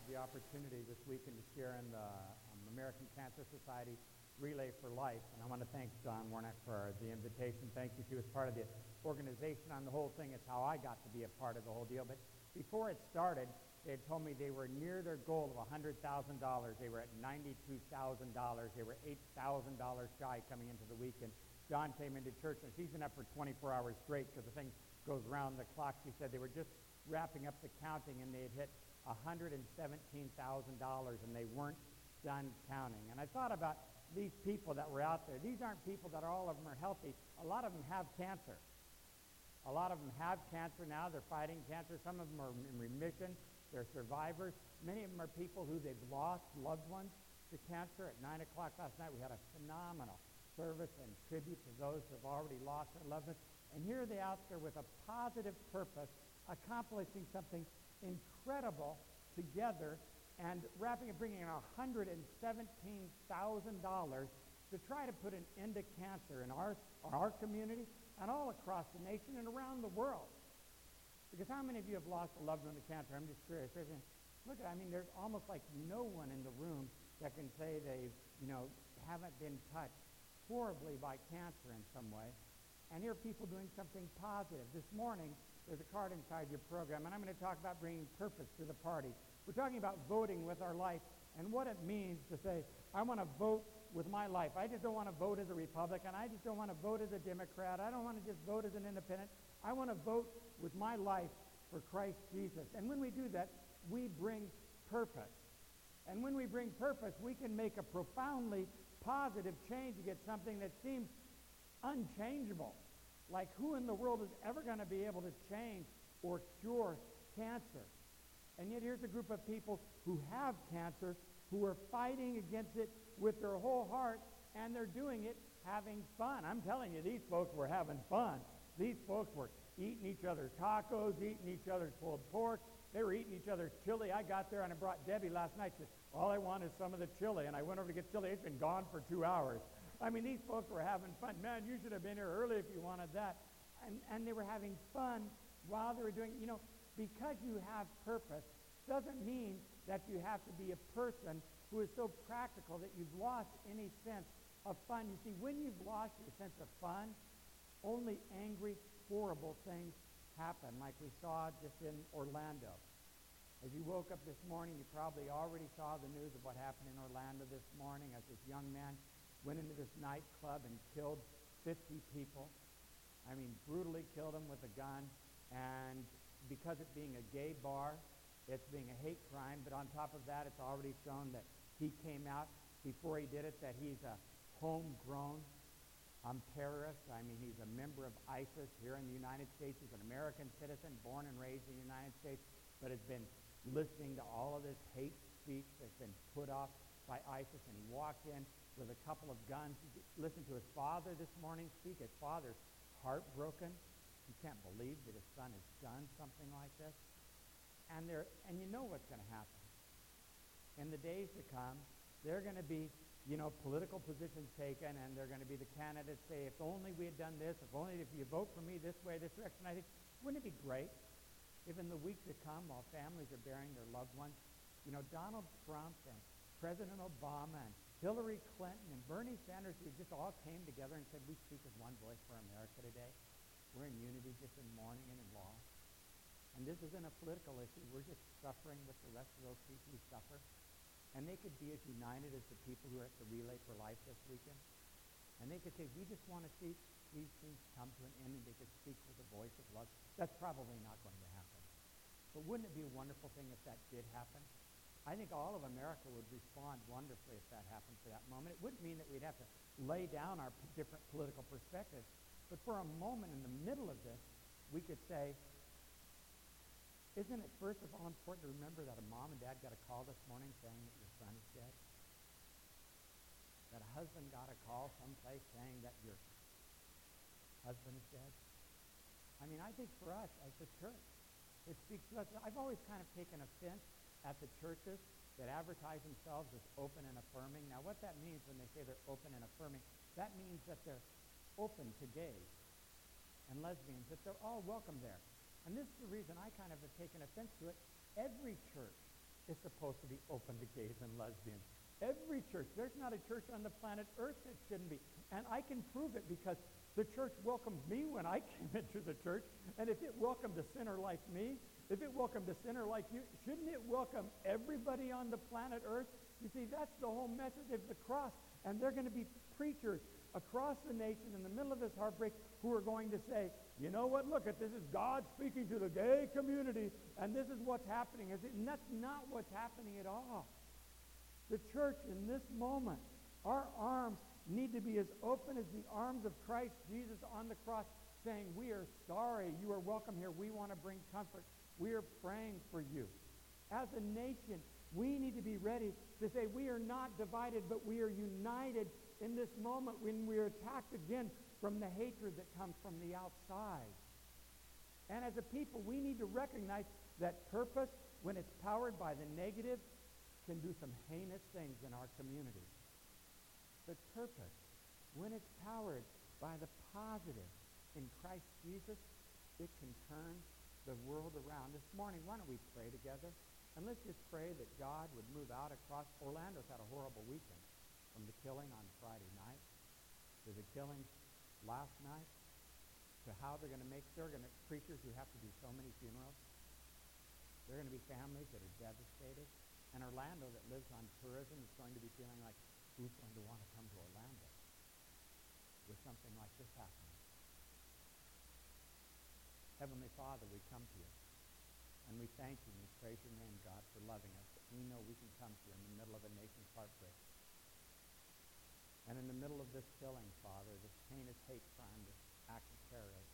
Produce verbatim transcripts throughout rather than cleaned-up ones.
the opportunity this weekend to share in the um, American Cancer Society Relay for Life. And I want to thank Dawn Warnock for the invitation. Thank you. She was part of the organization on the whole thing. It's how I got to be a part of the whole deal. But before it started, they had told me they were near their goal of one hundred thousand dollars. They were at ninety-two thousand dollars. They were eight thousand dollars shy coming into the weekend. Dawn came into church, and she's been up for twenty-four hours straight because the thing goes round the clock. She said they were just wrapping up the counting, and they had hit one hundred seventeen thousand dollars, and they weren't done counting. And I thought about these people that were out there. These aren't people that are, all of them are healthy. A lot of them have cancer. A lot of them have cancer now. They're fighting cancer. Some of them are in remission. They're survivors. Many of them are people who they've lost loved ones to cancer. At nine o'clock last night, we had a phenomenal service and tribute to those who have already lost their loved ones. And here they're out there with a positive purpose, accomplishing something incredible together, and wrapping and bringing in one hundred seventeen thousand dollars to try to put an end to cancer in our, our community and all across the nation and around the world. Because how many of you have lost a loved one to cancer? I'm just curious. Look, I mean, there's almost like no one in the room that can say they, you know, haven't been touched horribly by cancer in some way. And here are people doing something positive. This morning, there's a card inside your program, and I'm going to talk about bringing purpose to the party. We're talking about voting with our life and what it means to say, I want to vote with my life. I just don't want to vote as a Republican. I just don't want to vote as a Democrat. I don't want to just vote as an independent. I want to vote with my life for Christ Jesus. And when we do that, we bring purpose. And when we bring purpose, we can make a profoundly positive change against something that seems unchangeable. Like, who in the world is ever going to be able to change or cure cancer? And yet here's a group of people who have cancer, who are fighting against it with their whole heart, and they're doing it having fun. I'm telling you, these folks were having fun. These folks were eating each other's tacos, eating each other's pulled pork. They were eating each other's chili. I got there and I brought Debbie last night. She said, all I want is some of the chili. And I went over to get chili. It's been gone for two hours. I mean, these folks were having fun. Man, you should have been here early if you wanted that. And, and they were having fun while they were doing, you know, because you have purpose doesn't mean that you have to be a person who is so practical that you've lost any sense of fun. You see, when you've lost your sense of fun, only angry, horrible things happen, like we saw just in Orlando. As you woke up this morning, you probably already saw the news of what happened in Orlando this morning as this young man went into this nightclub and killed fifty people. I mean, brutally killed them with a gun. And because it being a gay bar, it's being a hate crime. But on top of that, it's already shown that he came out before he did it that he's a homegrown um, terrorist. I mean, he's a member of ISIS here in the United States. He's an American citizen, born and raised in the United States, but has been listening to all of this hate speech that's been put off by ISIS. And he walked in with a couple of guns. Listen to his father this morning speak. His father's heartbroken. He can't believe that his son has done something like this. And they're, and you know what's going to happen. In the days to come, there are going to be, you know, political positions taken, and they're going to be the candidates say, if only we had done this, if only if you vote for me this way, this direction. I think, wouldn't it be great if in the week to come, while families are burying their loved ones, you know, Donald Trump and President Obama and Hillary Clinton and Bernie Sanders, we just all came together and said, we speak with one voice for America today. We're in unity, just in mourning and in loss. And this isn't a political issue. We're just suffering with the rest of those people who suffer. And they could be as united as the people who are at the Relay for Life this weekend. And they could say, we just want to see these things come to an end, and they could speak with the voice of love. That's probably not going to happen. But wouldn't it be a wonderful thing if that did happen? I think all of America would respond wonderfully if that happened for that moment. It wouldn't mean that we'd have to lay down our p- different political perspectives. But for a moment in the middle of this, we could say, isn't it first of all important to remember that a mom and dad got a call this morning saying that your son is dead? That a husband got a call someplace saying that your husband is dead? I mean, I think for us as the church, it speaks to us. I've always kind of taken offense at the churches that advertise themselves as open and affirming. Now, what that means when they say they're open and affirming, that means that they're open to gays and lesbians, that they're all welcome there. And this is the reason I kind of have taken offense to it. Every church is supposed to be open to gays and lesbians. Every church. There's not a church on the planet Earth that shouldn't be. And I can prove it because the church welcomed me when I came into the church. And if it welcomed a sinner like me, if it welcomed a sinner like you, shouldn't it welcome everybody on the planet Earth? You see, that's the whole message of the cross. And they're going to be preachers across the nation in the middle of this heartbreak who are going to say, you know what, look at this is God speaking to the gay community, and this is what's happening. And that's not what's happening at all. The church in this moment, our arms need to be as open as the arms of Christ Jesus on the cross, saying, we are sorry, you are welcome here. We want to bring comfort. We are praying for you. As a nation, we need to be ready to say we are not divided, but we are united in this moment when we are attacked again from the hatred that comes from the outside. And as a people, we need to recognize that purpose, when it's powered by the negative, can do some heinous things in our community. But purpose, when it's powered by the positive in Christ Jesus, it can turn the world around. This morning, why don't we pray together? And let's just pray that God would move out across. Orlando's had a horrible weekend, from the killing on Friday night to the killing last night to how they're going to make, they're going to, preachers who have to do so many funerals. There are going to be families that are devastated. And Orlando that lives on tourism is going to be feeling like, who's going to want to come to Orlando with something like this happening? Heavenly Father, we come to you. And we thank you and we praise your name, God, for loving us. That we know we can come to you in the middle of a nation's heartbreak. And in the middle of this killing, Father, this heinous hate crime, this act of terrorism,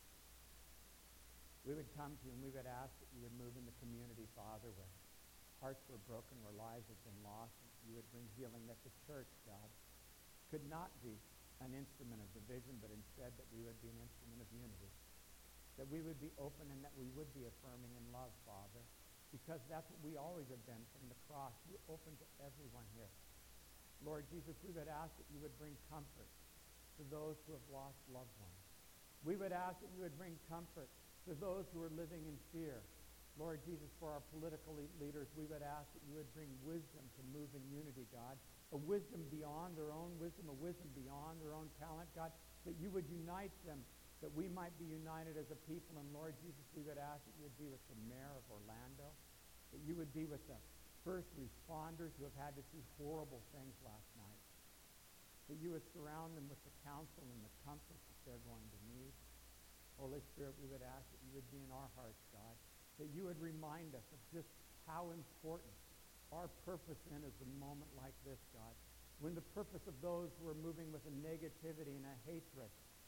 we would come to you and we would ask that you would move in the community, Father, where hearts were broken, where lives have been lost, and you would bring healing, that the church, God, could not be an instrument of division, but instead that we would be an instrument of unity. That we would be open and that we would be affirming in love, Father, because that's what we always have been from the cross. You're open to everyone here. Lord Jesus, we would ask that you would bring comfort to those who have lost loved ones. We would ask that you would bring comfort to those who are living in fear. Lord Jesus, for our political leaders, we would ask that you would bring wisdom to move in unity, God, a wisdom beyond their own wisdom, a wisdom beyond their own talent, God, that you would unite them, that we might be united as a people. And Lord Jesus, we would ask that you would be with the mayor of Orlando, that you would be with the first responders who have had to see horrible things last night, that you would surround them with the counsel and the comfort that they're going to need. Holy Spirit, we would ask that you would be in our hearts, God, that you would remind us of just how important our purpose in is a moment like this, God, when the purpose of those who are moving with a negativity and a hatred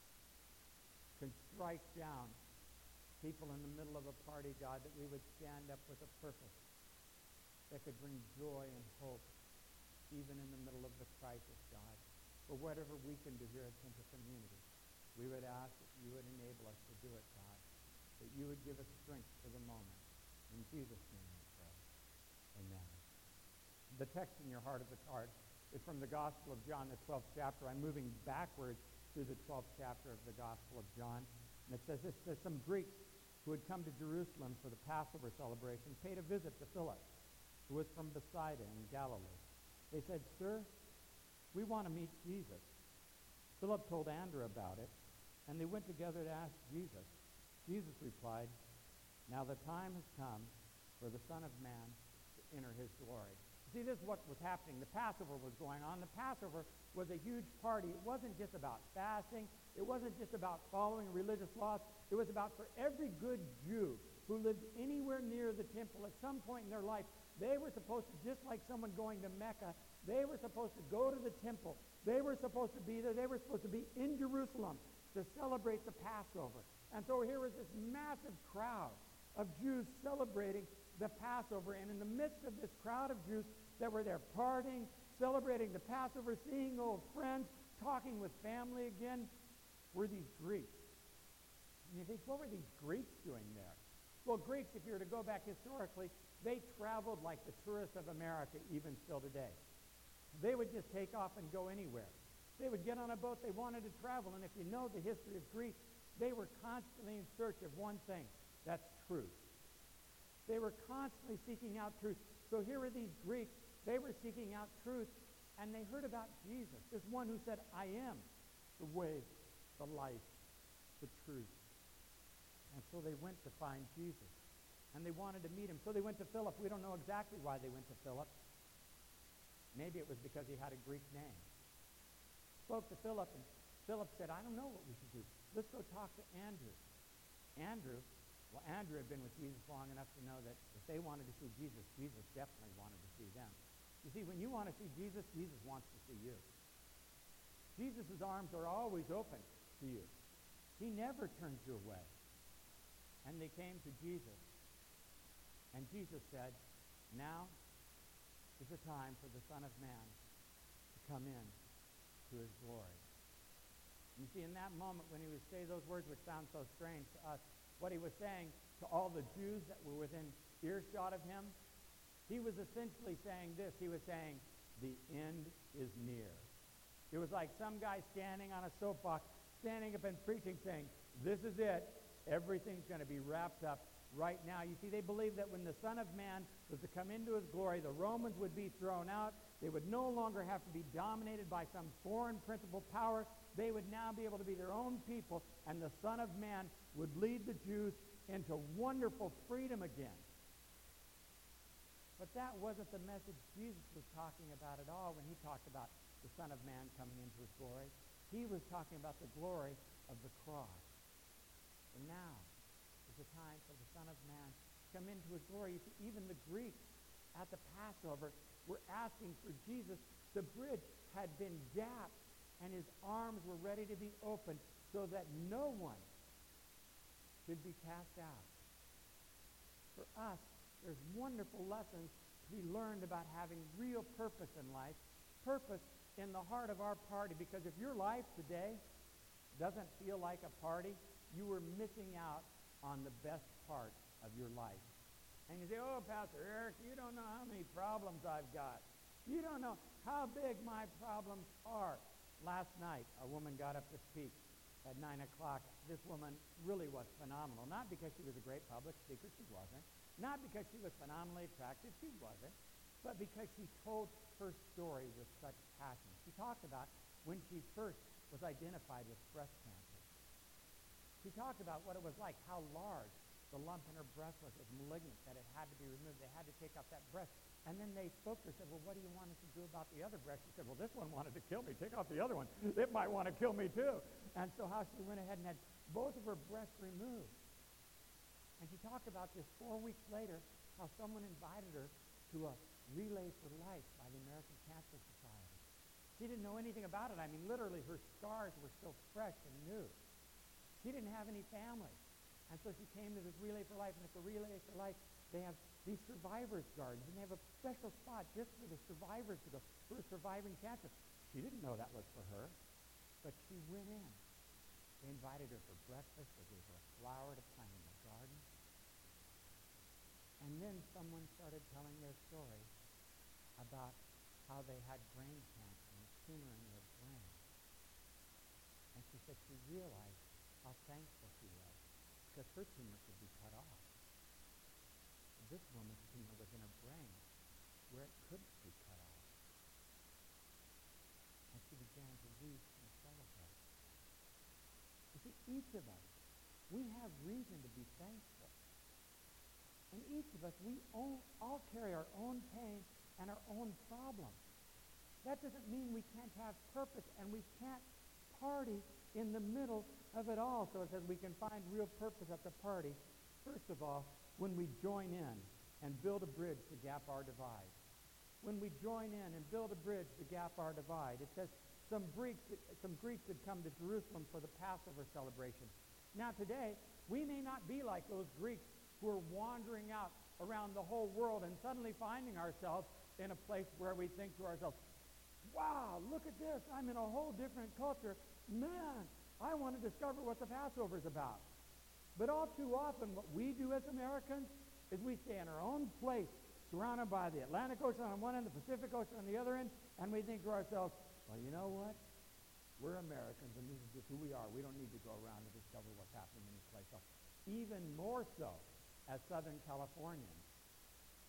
can strike down people in the middle of a party, God, that we would stand up with a purpose that could bring joy and hope even in the middle of the crisis, God. For whatever we can do here at Center Community, we would ask that you would enable us to do it, God, that you would give us strength for the moment. In Jesus' name we pray. Amen. The text in your heart of the card is from the Gospel of John, the twelfth chapter. I'm moving backwards through the twelfth chapter of the Gospel of John. And it says this, that some Greeks who had come to Jerusalem for the Passover celebration paid a visit to Philip, who was from Bethsaida in Galilee. They said, "Sir, we want to meet Jesus." Philip told Andrew about it, and they went together to ask Jesus. Jesus replied, "Now the time has come for the Son of Man to enter his glory." See, this is what was happening. The Passover was going on. The Passover was a huge party. It wasn't just about fasting. It wasn't just about following religious laws. It was about for every good Jew who lived anywhere near the temple at some point in their life, they were supposed to, just like someone going to Mecca, they were supposed to go to the temple. They were supposed to be there. They were supposed to be in Jerusalem to celebrate the Passover. And so here was this massive crowd of Jews celebrating the Passover. And in the midst of this crowd of Jews that were there partying, celebrating the Passover, seeing old friends, talking with family again, were these Greeks. And you think, what were these Greeks doing there? Well, Greeks, if you were to go back historically, they traveled like the tourists of America even still today. They would just take off and go anywhere. They would get on a boat. They wanted to travel. And if you know the history of Greece, they were constantly in search of one thing. That's truth. They were constantly seeking out truth. So here were these Greeks. They were seeking out truth, and they heard about Jesus, this one who said, I am the way, the life, the truth. And so they went to find Jesus, and they wanted to meet him. So they went to Philip. We don't know exactly why they went to Philip. Maybe it was because he had a Greek name. Spoke to Philip, and Philip said, I don't know what we should do. Let's go talk to Andrew. Andrew, well, Andrew had been with Jesus long enough to know that if they wanted to see Jesus, Jesus definitely wanted to see them. You see, when you want to see Jesus, Jesus wants to see you. Jesus' arms are always open to you. He never turns you away. And they came to Jesus. And Jesus said, now is the time for the Son of Man to come in to his glory. You see, in that moment when he would say those words, which sound so strange to us, what he was saying to all the Jews that were within earshot of him, he was essentially saying this. He was saying, the end is near. It was like some guy standing on a soapbox, standing up and preaching, saying, this is it. Everything's going to be wrapped up right now. You see, they believed that when the Son of Man was to come into his glory, the Romans would be thrown out. They would no longer have to be dominated by some foreign principal power. They would now be able to be their own people, and the Son of Man would lead the Jews into wonderful freedom again. But that wasn't the message Jesus was talking about at all when he talked about the Son of Man coming into his glory. He was talking about the glory of the cross. And now is the time for the Son of Man to come into his glory. You see, even the Greeks at the Passover were asking for Jesus. The bridge had been gapped, and his arms were ready to be opened so that no one should be cast out. For us, there's wonderful lessons to be learned about having real purpose in life, purpose in the heart of our party, because if your life today doesn't feel like a party, you are missing out on the best part of your life. And you say, oh, Pastor Eric, you don't know how many problems I've got. You don't know how big my problems are. Last night, a woman got up to speak at nine o'clock. This woman really was phenomenal. Not because she was a great public speaker, she wasn't. Not because she was phenomenally attractive, she wasn't. But because she told her story with such passion. She talked about when she first was identified with breast cancer. She talked about what it was like, how large the lump in her breast was. It was malignant, that it had to be removed. They had to take out that breast. And then they spoke to her, said, well, what do you want us to do about the other breast? She said, well, this one wanted to kill me. Take off the other one. It might want to kill me too. And so how she went ahead and had both of her breasts removed. And she talked about this four weeks later, how someone invited her to a relay for life by the American Cancer Society. She didn't know anything about it. I mean, literally, her scars were still fresh and new. She didn't have any family. And so she came to this Relay for Life, and at the Relay for Life, they have these survivors' gardens, and they have a special spot just for the survivors to go, who are surviving cancer. She didn't know that was for her, but she went in. They invited her for breakfast. They gave her a flower to plant in the garden. And then someone started telling their story about how they had brain cancer and a tumor in their brain. And she said she realized how thankful she was because her tumor could be cut off. This woman's tumor was in her brain where it couldn't be cut off. And she began to weep and celebrate. You see, each of us, we have reason to be thankful. And each of us, we all, all carry our own pain and our own problems. That doesn't mean we can't have purpose and we can't party in the middle of it all. So it says we can find real purpose at the party, first of all, when we join in and build a bridge to gap our divide. When we join in and build a bridge to gap our divide. It says some Greeks, some Greeks had come to Jerusalem for the Passover celebration. Now today, we may not be like those Greeks who are wandering out around the whole world and suddenly finding ourselves in a place where we think to ourselves, wow, look at this. I'm in a whole different culture. Man, I want to discover what the Passover is about. But all too often, what we do as Americans is we stay in our own place, surrounded by the Atlantic Ocean on one end, the Pacific Ocean on the other end, and we think to ourselves, well, you know what? We're Americans, and this is just who we are. We don't need to go around and discover what's happening in this place else. Even more so as Southern Californians.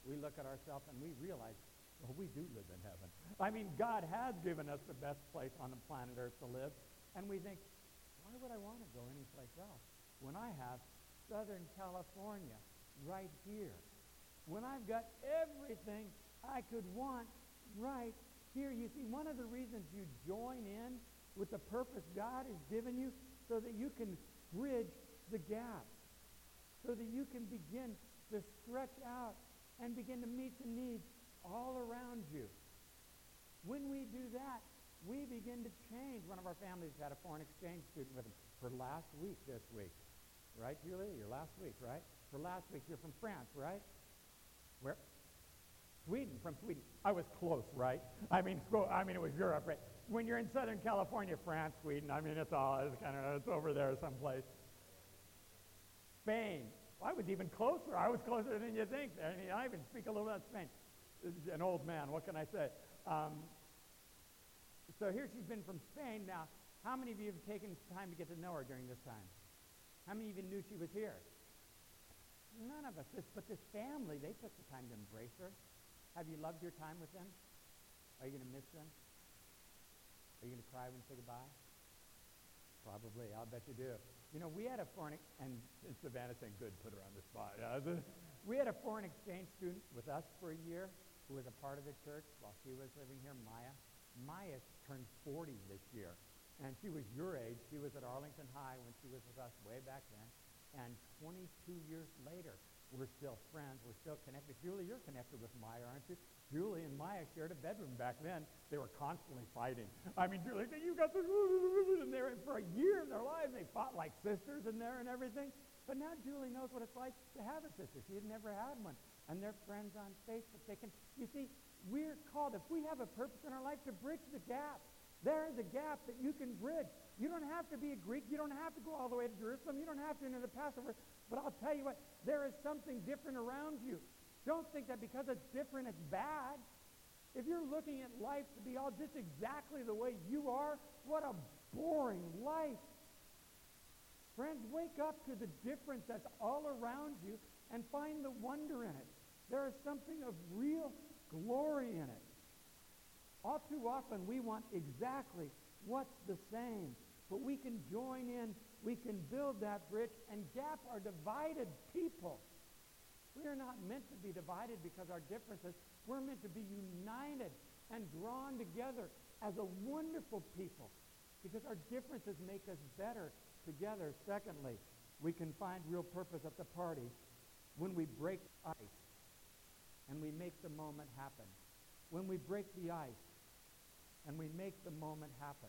we look at ourselves and we realize, well, we do live in heaven. I mean, God has given us the best place on the planet Earth to live, and we think, why would I want to go anyplace else when I have Southern California right here? When I've got everything I could want right here. You see, one of the reasons you join in with the purpose God has given you so that you can bridge the gap, so that you can begin to stretch out and begin to meet the needs all around you. When we do that, we begin to change. One of our families had a foreign exchange student with them for last week this week. Right, Julie? Your last week, right? For last week, you're from France, right? Where? Sweden, from Sweden. I was close, right? I mean, I mean, it was Europe, right? When you're in Southern California, France, Sweden, I mean, it's all, it's kind of, it's over there someplace. Spain. I was even closer. I was closer than you think. I mean, I even speak a little about Spain. An old man, what can I say? Um, so here she's been from Spain. Now, how many of you have taken time to get to know her during this time? How many even knew she was here? None of us. This, but this family, they took the time to embrace her. Have you loved your time with them? Are you going to miss them? Are you going to cry when you say goodbye? Probably. I'll bet you do. You know, we had a foreign, and Savannah saying, good, put her on the spot. Yeah, the, we had a foreign exchange student with us for a year who was a part of the church while she was living here, Maya. Maya turned forty this year, and she was your age. She was at Arlington High when she was with us way back then, and twenty-two years later, we're still friends. We're still connected. Julie, you're connected with Maya, aren't you? Julie and Maya shared a bedroom back then. They were constantly fighting. I mean, Julie, you got this, and they were, for a year in their lives, they fought like sisters in there and everything. But now Julie knows what it's like to have a sister. She had never had one. And they're friends on Facebook. They can, you see, we're called, if we have a purpose in our life, to bridge the gap. There is a gap that you can bridge. You don't have to be a Greek. You don't have to go all the way to Jerusalem. You don't have to enter the Passover. But I'll tell you what, there is something different around you. Don't think that because it's different, it's bad. If you're looking at life to be all just exactly the way you are, what a boring life. Friends, wake up to the difference that's all around you and find the wonder in it. There is something of real glory in it. All too often we want exactly what's the same, but we can join in, we can build that bridge, and gap are divided people. We are not meant to be divided because our differences. We're meant to be united and drawn together as a wonderful people because our differences make us better together. Secondly, we can find real purpose at the party when we break ice and we make the moment happen. When we break the ice and we make the moment happen.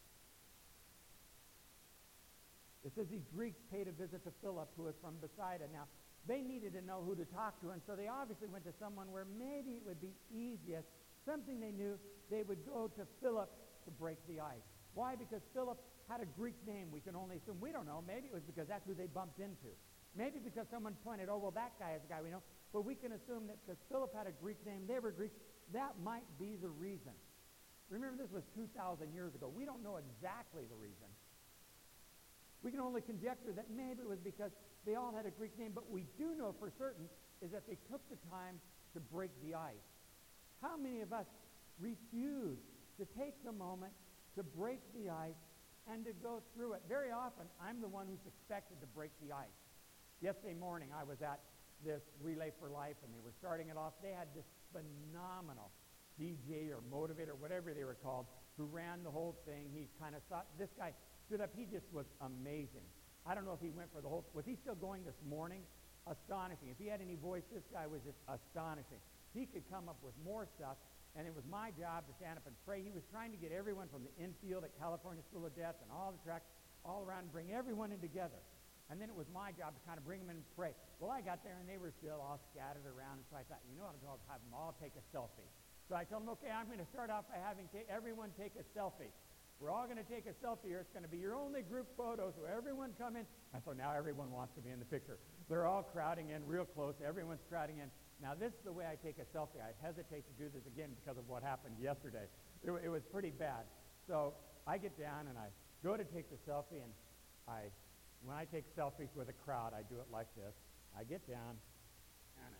It says these Greeks paid a visit to Philip, who was from Bethsaida. Now, they needed to know who to talk to, and so they obviously went to someone where maybe it would be easiest, something they knew. They would go to Philip to break the ice. Why? Because Philip had a Greek name. We can only assume. We don't know. Maybe it was because that's who they bumped into. Maybe because someone pointed, oh, well, that guy is the guy we know. But we can assume that because Philip had a Greek name, they were Greeks, that might be the reason. Remember, this was two thousand years ago. We don't know exactly the reason. We can only conjecture that maybe it was because they all had a Greek name, but we do know for certain is that they took the time to break the ice. How many of us refuse to take the moment to break the ice and to go through it? Very often, I'm the one who's expected to break the ice. Yesterday morning, I was at this Relay for Life, and they were starting it off. They had this phenomenal D J or motivator, whatever they were called, who ran the whole thing. He kind of thought, this guy stood up. He just was amazing. I don't know if he went for the whole, was he still going this morning? Astonishing. If he had any voice, this guy was just astonishing. He could come up with more stuff, and it was my job to stand up and pray. He was trying to get everyone from the infield at California School of Death and all the tracks all around and bring everyone in together. And then it was my job to kind of bring them in and pray. Well, I got there, and they were still all scattered around, and so I thought, you know what, I'll have them all take a selfie. So I told them, okay, I'm going to start off by having ta- everyone take a selfie. We're all going to take a selfie here. It's going to be your only group photo, so everyone come in. And so now everyone wants to be in the picture. They're all crowding in real close. Everyone's crowding in. Now, this is the way I take a selfie. I hesitate to do this again because of what happened yesterday. It, it was pretty bad. So I get down, and I go to take the selfie, and I, when I take selfies with a crowd, I do it like this. I get down, and I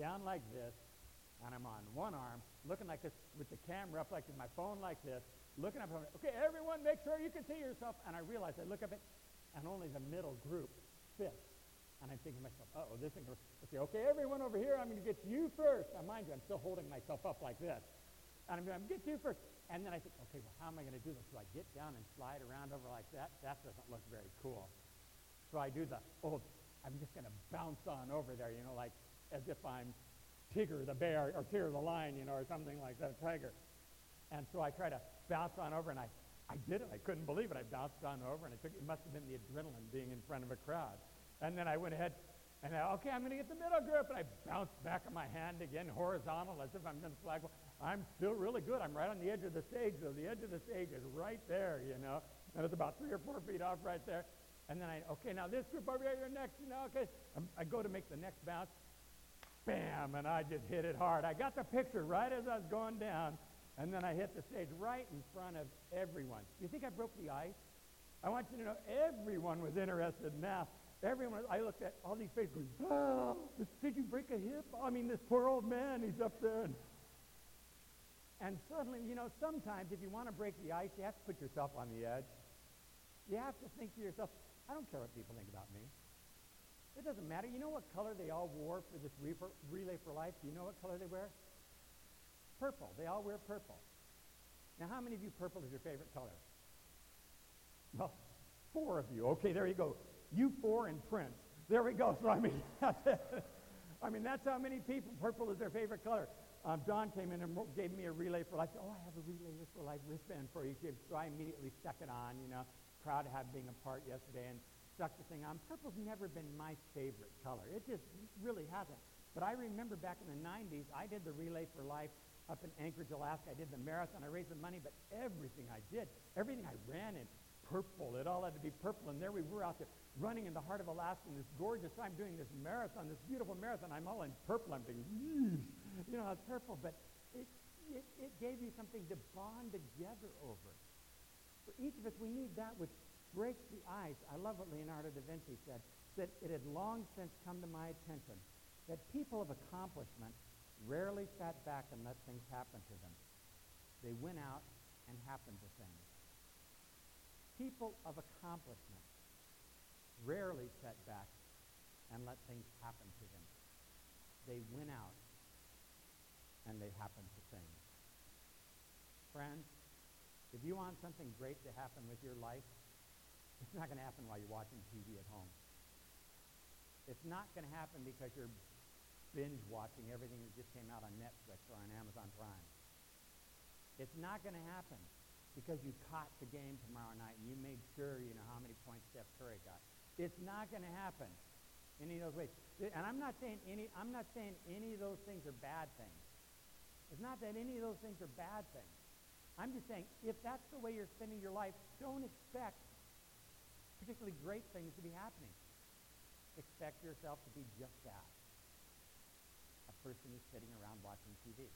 down like this, and I'm on one arm, looking like this, with the camera up like this, my phone like this, looking up, okay, everyone make sure you can see yourself. And I realize, I look up it, and only the middle group fits. And I'm thinking to myself, uh-oh, this thing goes, okay, okay, everyone over here, I'm going to get you first. Now, mind you, I'm still holding myself up like this. And I'm going to get you first. And then I think, okay, well, how am I going to do this? Do I get down and slide around over like that? That doesn't look very cool. So I do the old, I'm just going to bounce on over there, you know, like as if I'm Tigger the bear or Tigger the lion, you know, or something like that, tiger. And so I try to bounce on over, and I, I did it. I couldn't believe it. I bounced on over, and I took, it must have been the adrenaline being in front of a crowd. And then I went ahead, and I, okay, I'm going to get the middle grip, and I bounced back on my hand again, horizontal, as if I'm in the flag. I'm still really good. I'm right on the edge of the stage, though. The edge of the stage is right there, you know, and it's about three or four feet off right there. And then I, okay, now this group over here, you're next, you know, okay. I'm, I go to make the next bounce, bam, and I just hit it hard. I got the picture right as I was going down, and then I hit the stage right in front of everyone. You think I broke the ice? I want you to know everyone was interested now. Everyone, I looked at all these faces going, oh, did you break a hip? I mean, this poor old man, he's up there. And, and suddenly, you know, sometimes if you want to break the ice, you have to put yourself on the edge. You have to think to yourself, I don't care what people think about me. It doesn't matter. You know what color they all wore for this re- Relay for Life? Do you know what color they wear? Purple. They all wear purple. Now, how many of you purple is your favorite color? Well, four of you. Okay, there you go. You four and Prince. There we go. So, I mean, I mean, that's how many people, purple is their favorite color. Um, Don came in and gave me a Relay for Life. Oh, I have a Relay for Life wristband for you. So I immediately stuck it on, you know, proud to have being a part yesterday, and stuck the thing on. Purple's never been my favorite color. It just really hasn't. But I remember back in the nineties, I did the Relay for Life up in Anchorage, Alaska. I did the marathon. I raised the money, but everything I did, everything I ran in, purple. It all had to be purple. And there we were out there running in the heart of Alaska in this gorgeous time doing this marathon, this beautiful marathon. I'm all in purple. I'm thinking, you know, it's purple. But it, it, it gave you something to bond together over. For each of us, we need that which breaks the ice. I love what Leonardo da Vinci said, that it had long since come to my attention that people of accomplishment rarely sat back and let things happen to them. They went out and happened to things. People of accomplishment rarely sat back and let things happen to them. They went out and they happened to things. Friends, if you want something great to happen with your life, it's not going to happen while you're watching T V at home. It's not going to happen because you're binge watching everything that just came out on Netflix or on Amazon Prime. It's not going to happen because you caught the game tomorrow night and you made sure you know how many points Steph Curry got. It's not going to happen any of those ways. And I'm not saying any I'm not saying any of those things are bad things. It's not that any of those things are bad things. I'm just saying if that's the way you're spending your life, don't expect particularly great things to be happening. Expect yourself to be just that. A person who's sitting around watching T V.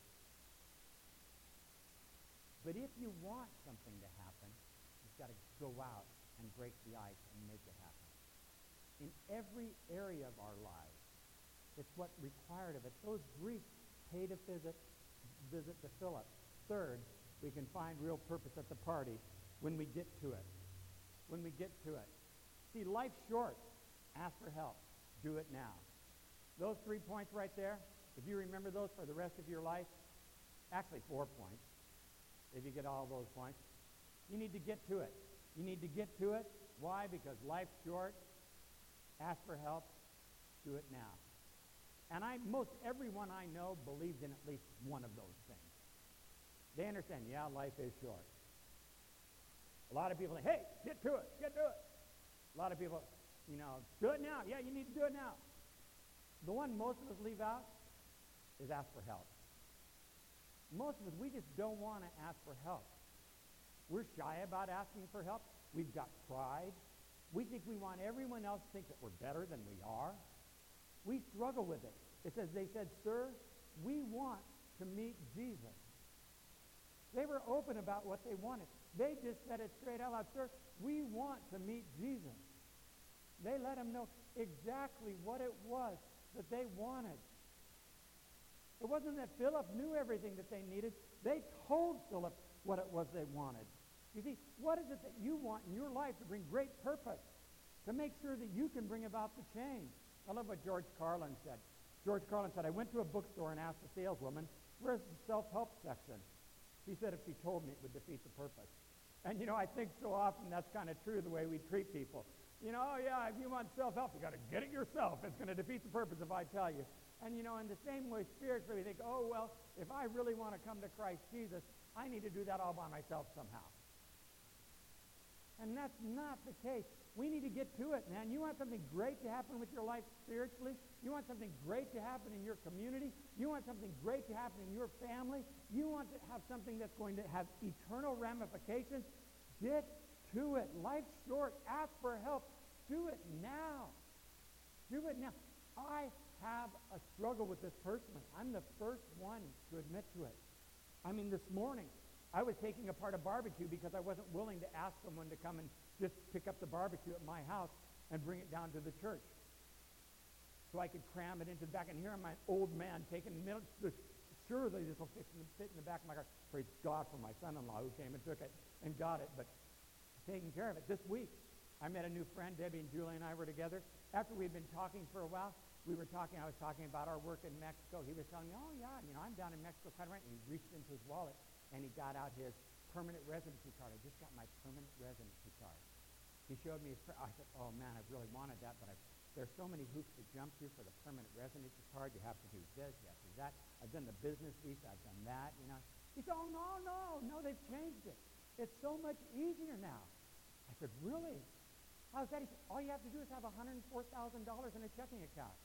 But if you want something to happen, you've got to go out and break the ice and make it happen. In every area of our lives, it's what required of it. Those Greeks paid a visit, visit to Philip. Third, we can find real purpose at the party when we get to it. When we get to it. See, life's short. Ask for help. Do it now. Those three points right there, if you remember those for the rest of your life, actually four points, if you get all those points, you need to get to it. You need to get to it. Why? Because life's short. Ask for help. Do it now. And I, most everyone I know believes in at least one of those things. They understand, yeah, life is short. A lot of people say, hey, get to it, get to it. A lot of people, you know, do it now. Yeah, you need to do it now. The one most of us leave out is ask for help. Most of us, we just don't want to ask for help. We're shy about asking for help. We've got pride. We think we want everyone else to think that we're better than we are. We struggle with it. It says, they said, sir, we want to meet Jesus. They were open about what they wanted. They just said it straight out loud, sir, we want to meet Jesus. They let him know exactly what it was that they wanted. It wasn't that Philip knew everything that they needed. They told Philip what it was they wanted. You see, what is it that you want in your life to bring great purpose, to make sure that you can bring about the change? I love what George Carlin said. George Carlin said, I went to a bookstore and asked the saleswoman, where's the self-help section? She said if she told me, it would defeat the purpose. And, you know, I think so often that's kind of true the way we treat people. You know, oh, yeah, if you want self-help, you got to get it yourself. It's going to defeat the purpose if I tell you. And, you know, in the same way, spiritually, we think, oh, well, if I really want to come to Christ Jesus, I need to do that all by myself somehow. And that's not the case. We need to get to it, man. You want something great to happen with your life spiritually? You want something great to happen in your community? You want something great to happen in your family? You want to have something that's going to have eternal ramifications? Get to it. Life's short. Ask for help. Do it now. Do it now. I have a struggle with this personally. I'm the first one to admit to it. I mean, this morning, I was taking apart a barbecue because I wasn't willing to ask someone to come and just pick up the barbecue at my house and bring it down to the church. So I could cram it into the back. And here I'm an old man taking minutes to, surely this will fit in, the, fit in the back of my car. Praise God for my son-in-law who came and took it and got it, but taking care of it. This week, I met a new friend. Debbie and Julie and I were together. After we'd been talking for a while, we were talking, I was talking about our work in Mexico. He was telling me, oh yeah, you know, I'm down in Mexico quite right. And he reached into his wallet and he got out his permanent residency card. I just got my permanent residency card. He showed me his, I said, oh man, I really wanted that, but I, there's so many hoops to jump through for the permanent residency card. You have to do this, you have to do that. I've done the business visa, I've done that, you know. He said, oh no, no, no, they've changed it. It's so much easier now. I said, really? How's that? He said, all you have to do is have one hundred four thousand dollars in a checking account.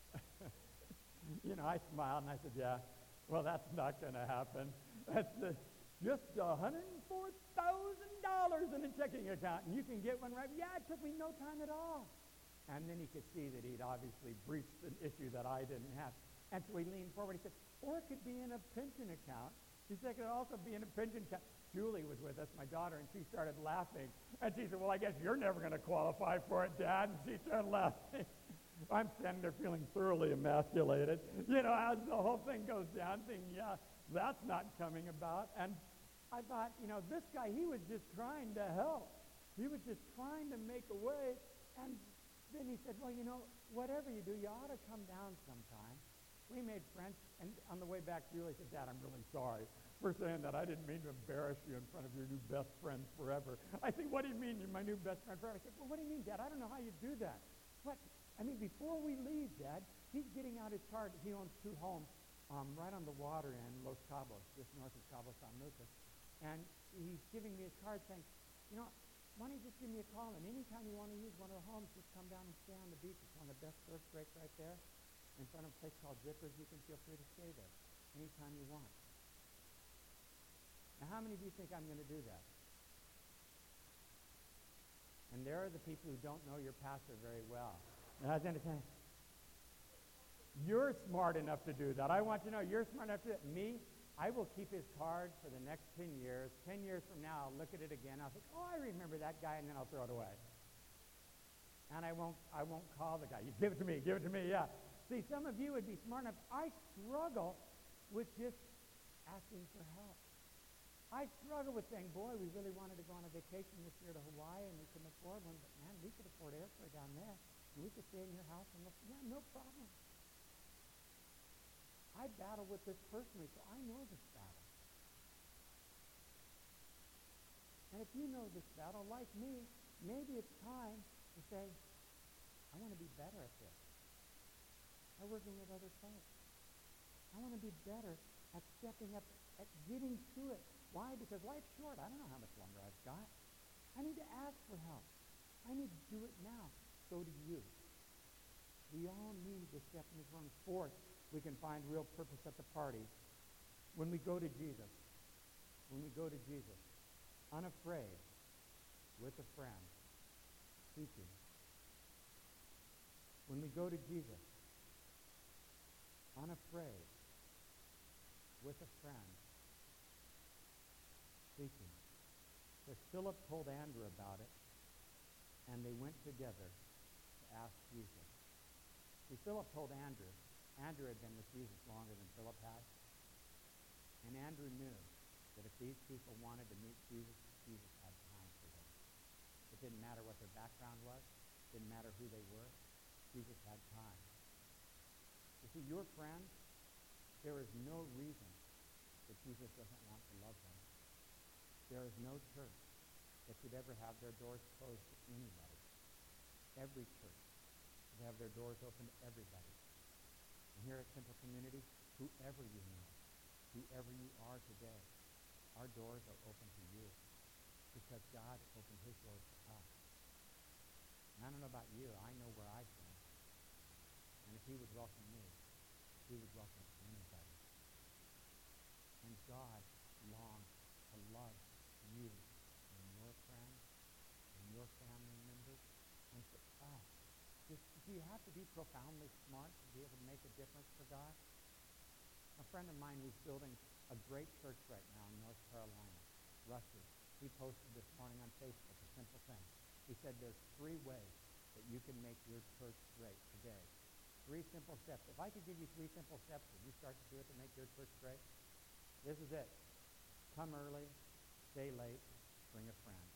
You know, I smiled and I said, yeah, well, that's not going to happen. That's uh, just one hundred four thousand dollars in a checking account, and you can get one right. Yeah, it took me no time at all. And then he could see that he'd obviously breached an issue that I didn't have. And so he leaned forward. He said, or it could be in a pension account. He said, it could also be in a pension account. Julie was with us, my daughter, and she started laughing. And she said, well, I guess you're never going to qualify for it, Dad. And she started laughing. I'm standing there feeling thoroughly emasculated. You know, as the whole thing goes down, thinking, yeah, that's not coming about. And I thought, you know, this guy, he was just trying to help. He was just trying to make a way. And then he said, well, you know, whatever you do, you ought to come down sometime. We made friends, and on the way back, Julie said, Dad, I'm really sorry for saying that. I didn't mean to embarrass you in front of your new best friend forever. I said, what do you mean you're my new best friend forever? I said, well, what do you mean, Dad? I don't know how you do that. What? I mean, before we leave, Dad, he's getting out his card. He owns two homes um, right on the water in Los Cabos, just north of Cabo San Lucas. And he's giving me his card saying, you know, why don't you just give me a call, and anytime you want to use one of the homes, just come down and stay on the beach. It's one of the best surf breaks right there. In front of a place called Zippers, you can feel free to stay there anytime you want. Now, how many of you think I'm going to do that? And there are the people who don't know your pastor very well. And I was going to say, you're smart enough to do that. I want you to know you're smart enough to do that. Me, I will keep his card for the next ten years. Ten years from now, I'll look at it again. I'll think, oh, I remember that guy, and then I'll throw it away. And I won't, I won't call the guy. You give it to me, give it to me, yeah. See, some of you would be smart enough. I struggle with just asking for help. I struggle with saying, boy, we really wanted to go on a vacation this year to Hawaii, and we couldn't afford one, but man, we could afford airfare down there. We could stay in your house. And look, yeah, no problem. I battle with this personally, so I know this battle. And if you know this battle, like me, maybe it's time to say, I want to be better at this. By working with other folks. I want to be better at stepping up, at getting to it. Why? Because life's short. I don't know how much longer I've got. I need to ask for help. I need to do it now. So do you. We all need to step in this room. Fourth, we can find real purpose at the party. When we go to Jesus, when we go to Jesus, unafraid, with a friend, seeking. When we go to Jesus, unafraid, with a friend, seeking. Because Philip told Andrew about it, and they went together to ask Jesus. See, Philip told Andrew, Andrew had been with Jesus longer than Philip had. And Andrew knew that if these people wanted to meet Jesus, Jesus had time for them. It didn't matter what their background was. It didn't matter who they were. Jesus had time. You see, your friends, there is no reason that Jesus doesn't want to love them. There is no church that should ever have their doors closed to anybody. Every church should have their doors open to everybody. And here at Central Community, whoever you know, whoever you are today, our doors are open to you because God opened his doors to us. And I don't know about you, I know where I've been. And if he would welcome me, he would welcome anybody. And God longs to love you and your friends and your family members. And for us, just, do you have to be profoundly smart to be able to make a difference for God? A friend of mine who's building a great church right now in North Carolina, Rusty, he posted this morning on Facebook a simple thing. He said there's three ways that you can make your church great today. Three simple steps. If I could give you three simple steps, would you start to do it to make your church great? This is it. Come early, stay late, bring a friend.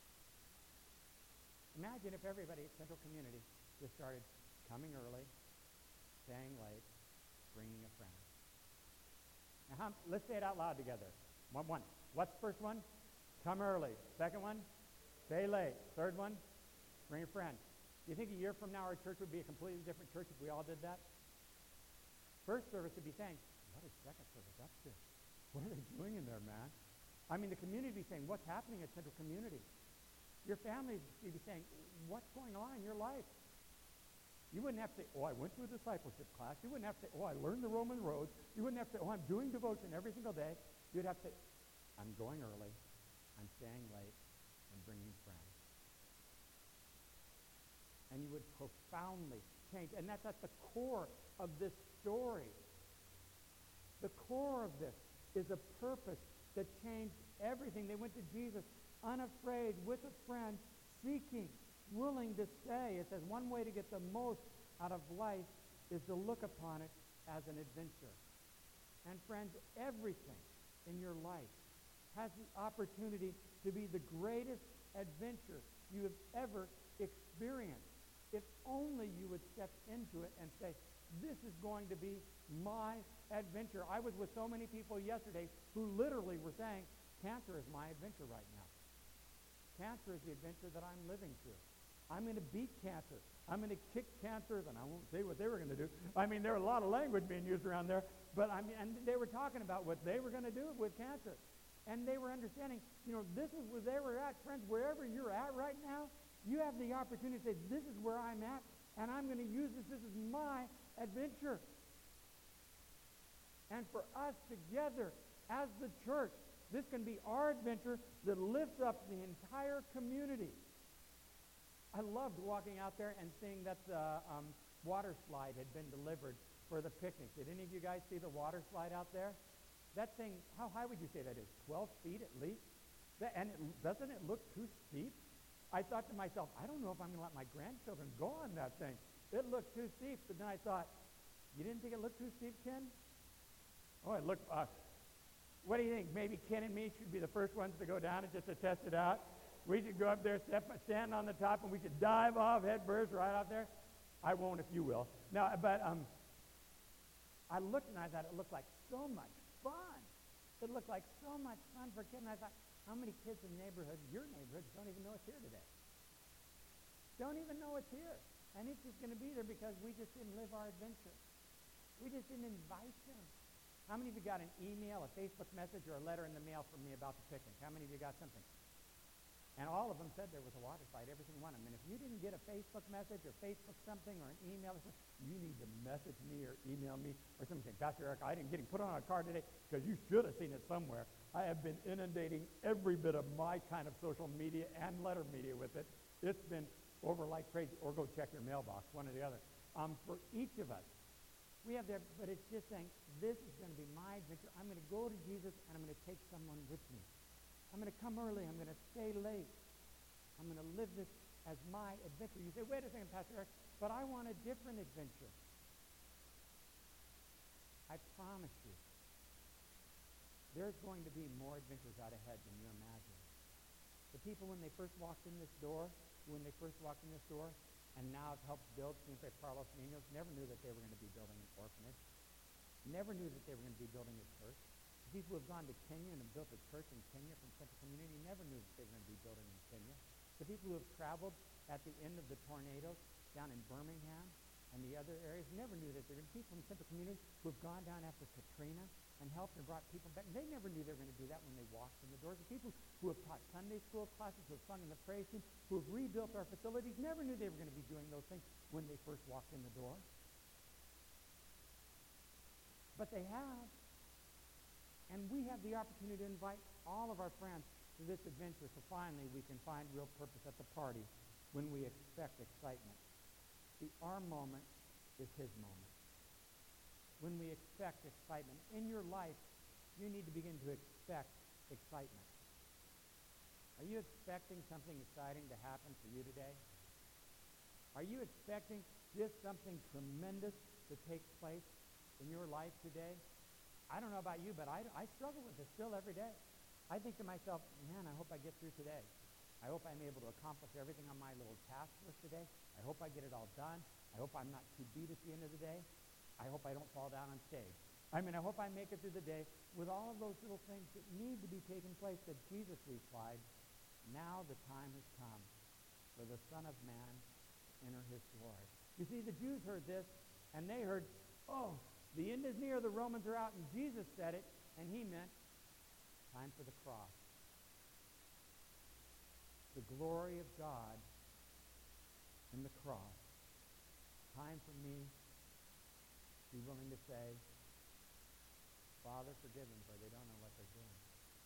Imagine if everybody at Central Community just started coming early, staying late, bringing a friend. Now, how, let's say it out loud together. One, one. What's the first one? Come early. Second one? Stay late. Third one? Bring a friend. Do you think a year from now our church would be a completely different church if we all did that? First service would be saying, what is second service up to? What are they doing in there, man? I mean, the community would be saying, what's happening at Central Community? Your family would be saying, what's going on in your life? You wouldn't have to say, oh, I went to a discipleship class. You wouldn't have to say, oh, I learned the Roman road. You wouldn't have to say, oh, I'm doing devotion every single day. You'd have to say, I'm going early, I'm staying late, and bringing friends. And you would profoundly change. And that's at the core of this story. The core of this is a purpose that changed everything. They went to Jesus unafraid, with a friend, seeking, willing to stay. It says one way to get the most out of life is to look upon it as an adventure. And friends, everything in your life has the opportunity to be the greatest adventure you have ever experienced. If only you would step into it and say, this is going to be my adventure. I was with so many people yesterday who literally were saying, cancer is my adventure right now. Cancer is the adventure that I'm living through. I'm going to beat cancer. I'm going to kick cancers, and I won't say what they were going to do. I mean, there are a lot of language being used around there, but I mean, and they were talking about what they were going to do with cancer. And they were understanding, you know, this is where they were at. Friends, wherever you're at right now, you have the opportunity to say, this is where I'm at, and I'm going to use this. This is my adventure. And for us together as the church, this can be our adventure that lifts up the entire community. I loved walking out there and seeing that the um, water slide had been delivered for the picnic. Did any of you guys see the water slide out there? That thing, how high would you say that is? twelve feet at least? That, and it, doesn't it look too steep? I thought to myself, I don't know if I'm going to let my grandchildren go on that thing. It looked too steep. But then I thought, you didn't think it looked too steep, Ken? Oh, it looked, uh, what do you think? Maybe Ken and me should be the first ones to go down and just to test it out. We should go up there, step, stand on the top, and we should dive off head first right out there. I won't if you will. Now, but um, I looked and I thought it looked like so much fun. It looked like so much fun for kids. And I thought, how many kids in neighborhoods, your neighborhoods, don't even know it's here today? Don't even know it's here. And it's just going to be there because we just didn't live our adventure. We just didn't invite them. How many of you got an email, a Facebook message, or a letter in the mail from me about the picnic? How many of you got something? And all of them said there was a water slide, every single one of them. And if you didn't get a Facebook message or Facebook something or an email, you need to message me or email me or something. Pastor Eric, I didn't get it put on a card today because you should have seen it somewhere. I have been inundating every bit of my kind of social media and letter media with it. It's been over like crazy. Or go check your mailbox, one or the other. Um, for each of us, we have there, but it's just saying, this is going to be my adventure. I'm going to go to Jesus and I'm going to take someone with me. I'm going to come early. I'm going to stay late. I'm going to live this as my adventure. You say, wait a second, Pastor Eric, but I want a different adventure. I promise you, there's going to be more adventures out ahead than you imagine. The people, when they first walked in this door, when they first walked in this door, and now have helped build Quince Carlos Niños, never knew that they were going to be building an orphanage. Never knew that they were going to be building a church. The people who have gone to Kenya and have built a church in Kenya from Central Community never knew that they were going to be building in Kenya. The people who have traveled at the end of the tornadoes down in Birmingham and the other areas never knew that there were people from Central Community who have gone down after Katrina and helped and brought people back. They never knew they were going to do that when they walked in the doors. The people who have taught Sunday school classes, who have sung in the praise team, who have rebuilt our facilities, never knew they were going to be doing those things when they first walked in the door. But they have. And we have the opportunity to invite all of our friends to this adventure, so finally we can find real purpose at the party when we expect excitement. See, our moment is his moment. When we expect excitement. In your life, you need to begin to expect excitement. Are you expecting something exciting to happen for you today? Are you expecting just something tremendous to take place in your life today? I don't know about you, but I, I struggle with this still every day. I think to myself, man, I hope I get through today. I hope I'm able to accomplish everything on my little task list today. I hope I get it all done. I hope I'm not too beat at the end of the day. I hope I don't fall down on stage. I mean, I hope I make it through the day with all of those little things that need to be taking place. But Jesus replied, now the time has come for the Son of Man to enter his glory. You see, the Jews heard this, and they heard, oh, the end is near, the Romans are out, and Jesus said it, and he meant time for the cross. The glory of God in the cross. Time for me to be willing to say, Father, forgive them, for they don't know what they're doing.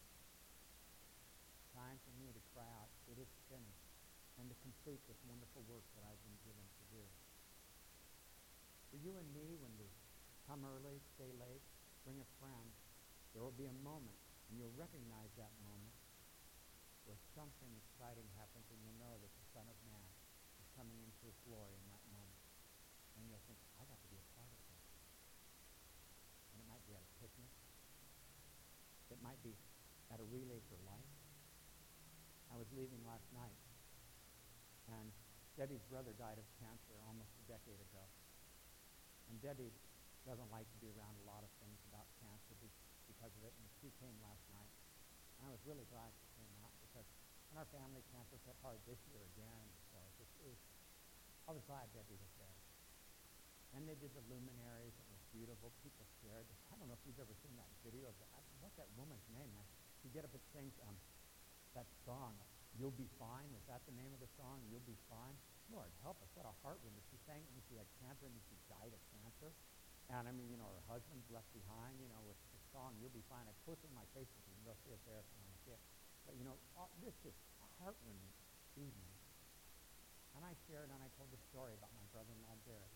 Time for me to cry out, it is finished, and to complete this wonderful work that I've been given to do. For you and me, when we come early, stay late, bring a friend, there will be a moment, and you'll recognize that moment where something exciting happens, and you'll know that the Son of Man is coming into his glory in that moment. And you'll think, I got to be a part of this. And it might be at a picnic. It might be at a relay for life. I was leaving last night, and Debbie's brother died of cancer almost a decade ago. And Debbie doesn't like to be around a lot of things about cancer because of it, and she came last night. And I was really glad she came out, because in our family, cancer hit hard this year again. So it was, it was, I was glad Debbie was there. And they did the luminaries. It was beautiful. People shared. I don't know if you've ever seen that video of that. What's that woman's name, man? She get up and sings um, that song, You'll Be Fine. Was that the name of the song, You'll Be Fine? Lord, help us. What a heart when she sang it when she had cancer, and then she died of cancer. And I mean, you know, her husband's left behind, you know, with the song, You'll Be Fine. I posted on my Facebook. You can go see it there if you want to see it. But, you know, all, this just heart-rending evening. And I shared and I told the story about my brother-in-law, Gary.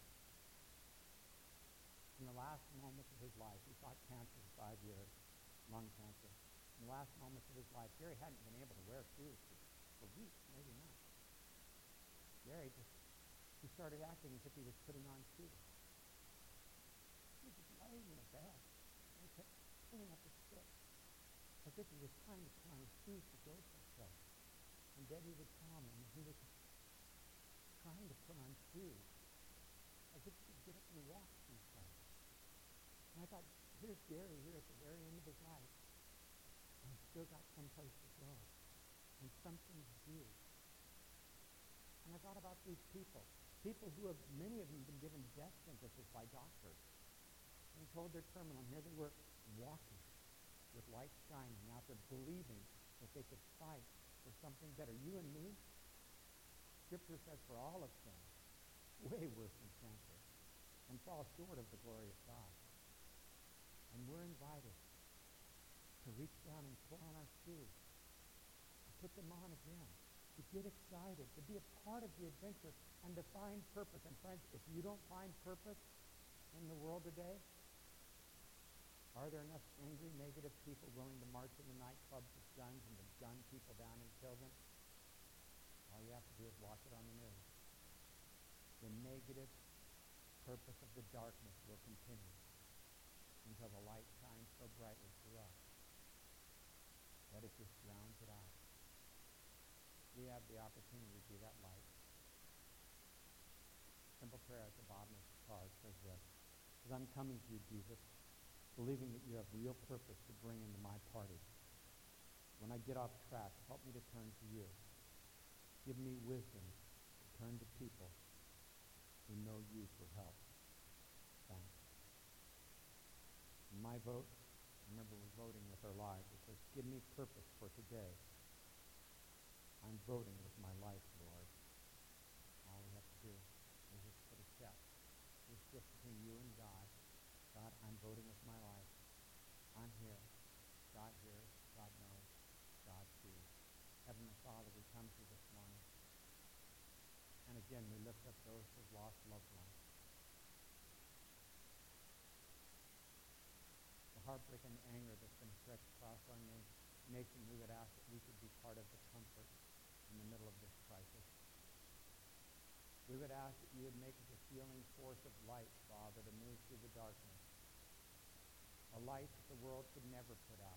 In the last moments of his life, he fought cancer for five years, lung cancer. In the last moments of his life, Gary hadn't been able to wear shoes for, for weeks, maybe months. Gary just, he started acting as if he was putting on shoes. He was just laying in a bed, and he kept pulling up his foot, as if he was trying to put on his shoes to go someplace. And Debbie would tell him, and he was trying to put on shoes, as if he could get up and walk someplace. And I thought, here's Gary here at the very end of his life, and he's still got someplace to go, and something to do. And I thought about these people, people who have, many of them, been given death sentences by doctors, and told they're terminal, and here they were walking with light shining out there, believing that they could fight for something better. You and me, Scripture says, for all of sin, way worse than cancer, and fall short of the glory of God. And we're invited to reach down and pull on our shoes, to put them on again, to get excited, to be a part of the adventure, and to find purpose. And friends, if you don't find purpose in the world today, are there enough angry, negative people willing to march in the nightclubs with guns and to gun people down and kill them? All you have to do is watch it on the news. The negative purpose of the darkness will continue. until the light shines so brightly through us that it just drowns it out. We have the opportunity to be that light. Simple prayer at the bottom of the card says this: "As I'm coming to you, Jesus, believing that you have real purpose to bring into my party. When I get off track, help me to turn to you. Give me wisdom to turn to people who know you for help. Thanks." And my vote, remember we're voting with our lives. It says, "Give me purpose for today. I'm voting with my life, Lord." All we have to do is just put a check. It's just between you and God. God, I'm voting with my life. I'm here. God hears. God knows. God sees. Heavenly Father, we come to you this morning. And again, we lift up those who have lost loved ones. The heartbreak and anger that's been stretched across our na- nation, we would ask that we could be part of the comfort in the middle of this crisis. We would ask that you would make us a healing force of light, Father, to move through the darkness. A light that the world could never put out.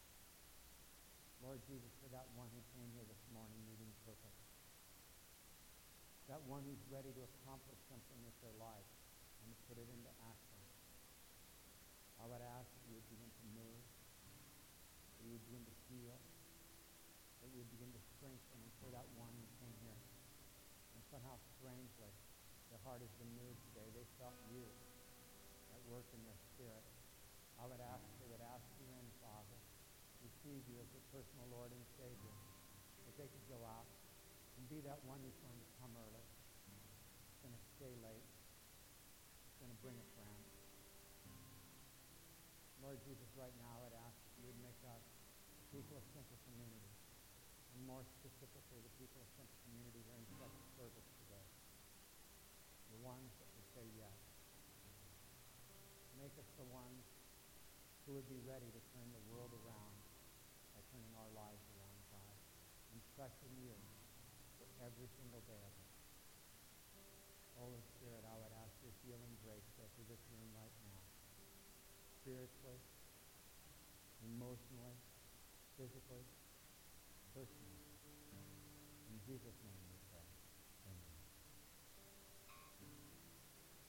Lord Jesus, for that one who came here this morning needing purpose, that one who's ready to accomplish something with their life and to put it into action, I would ask that you would begin to move, that you would begin to heal, that you would begin to strengthen. And for that one who came here and somehow strangely their heart has been moved today, they felt you at work in their spirit, I would ask that they would ask you in, Father, receive you as their personal Lord and Savior, that they could go out and be that one who's going to come early, who's going to stay late, who's going to bring a friend. Lord Jesus, right now I'd ask that you would make us the people of Central Community, and more specifically the people of Central Community here in second service today, the ones that would say yes. Make us the ones who would be ready to turn the world around by turning our lives around, God, and trusting you for every single day of it. Holy Spirit, I would ask your healing grace to go through this room right now, spiritually, emotionally, physically, personally. In Jesus' name.